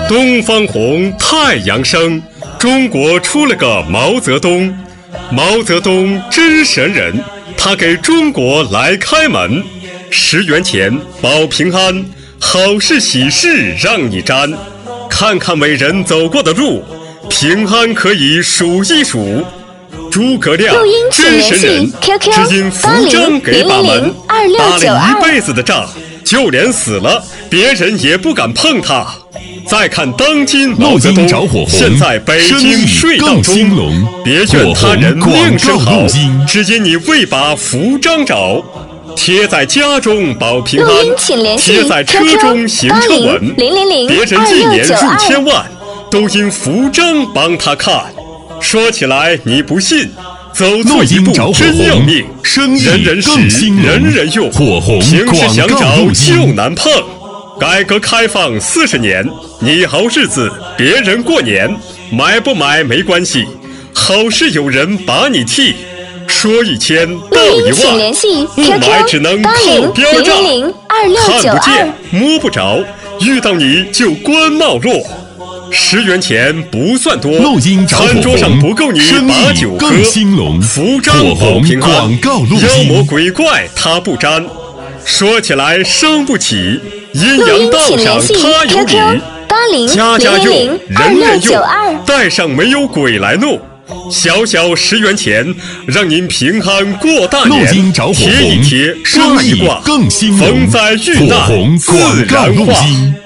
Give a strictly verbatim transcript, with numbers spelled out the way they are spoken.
东方红，太阳升，中国出了个毛泽东。毛泽东真神人，他给中国来开门。十元钱保平安，好事喜事让你沾。看看伟人走过的路，平安可以数一数。诸葛亮真神人，只因服装给把门，打了一辈子的仗，就连死了别人也不敢碰他。再看当今毛泽东，现在北京睡道中，别怨他人命生好，只因你未把服装找。贴在家中保平安，贴在车中行车稳。别人一年入千万，都因服装帮他看。说起来你不信，走错一步真要命。人人使，人人用，平时想找就难碰。改革开放四十年，你好日子别人过年，买不买没关系，好事有人把你替。说一千道一万，不买只能靠边站，看不见摸不着，遇到你就官帽落。十元钱不算多，餐桌上不够你把酒喝，服装保平安，妖魔鬼怪他不沾。说起来伤不起，阴阳道上他有理，家家用，人人用，带上没有鬼来弄。小小十元钱，让您平安过大年。贴一贴，挂一挂，逢灾遇难自然化。